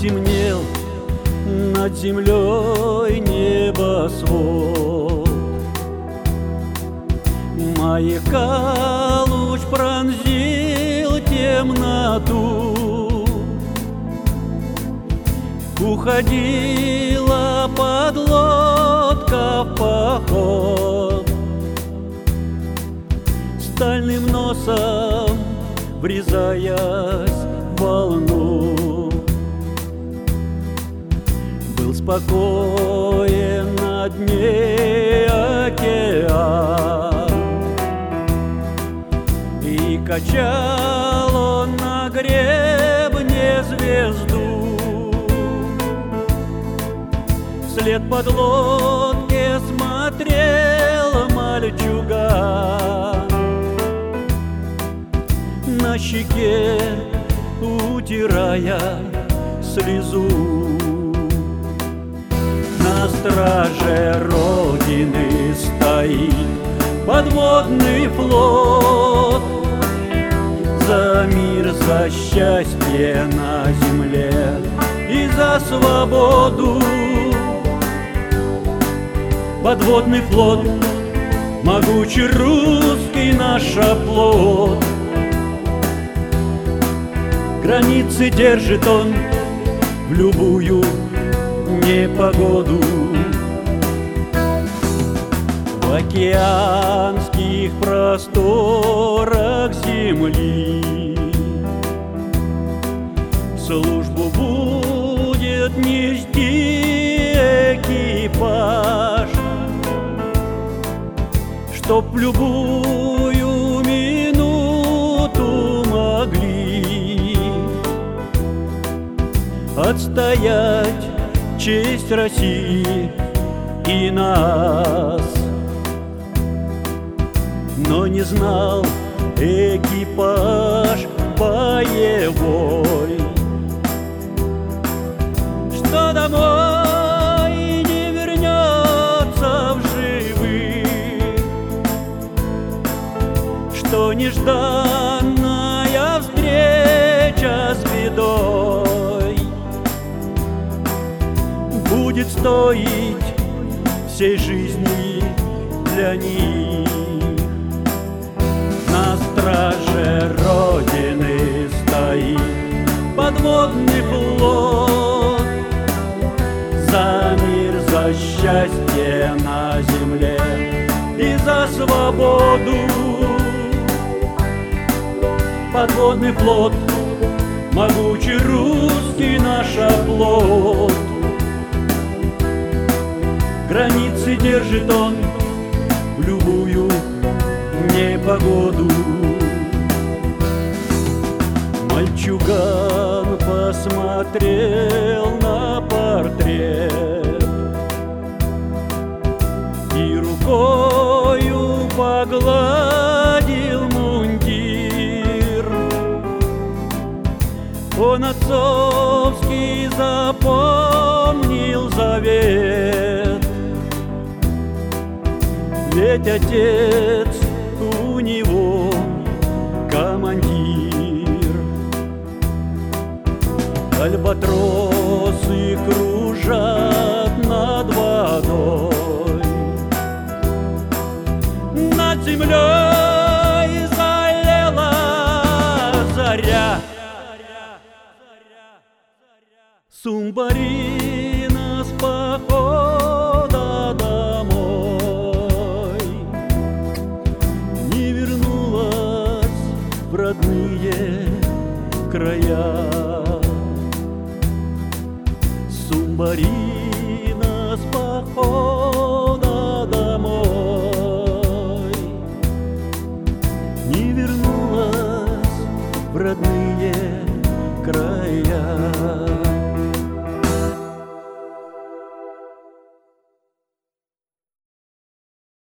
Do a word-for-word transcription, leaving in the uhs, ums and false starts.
Потемнел над землей небосвод, маяка луч пронзил темноту. Уходила подлодка в поход, стальным носом врезаясь в волну. Был спокоен на дне океан, и качал он на гребне звезду. Вслед подлодке смотрел мальчуган, на щеке утирая слезу. На страже Родины стоит подводный флот, за мир, за счастье на земле и за свободу. Подводный флот, могучий русский наш оплот, границы держит он в любую непогоду. В океанских просторах земли службу будет нести экипаж, чтоб в любую минуту могли отстоять честь России и нас. Но не знал экипаж боевой, что домой не вернется в живых, что нежданная встреча с бедой будет стоить всей жизни для них. На страже Родины стоит подводный флот, за мир, за счастье на земле и за свободу. Подводный флот, могучий русский наш оплот, границы держит он в любую непогоду. Мальчуган посмотрел на портрет и рукою погладил мундир. Он отцовский запомнил завет, ведь отец у него командир. Альбатросы кружат над водой, над землей залила заря. Сумбарина с похода домой не вернулась в родные края. Сумбарина с похода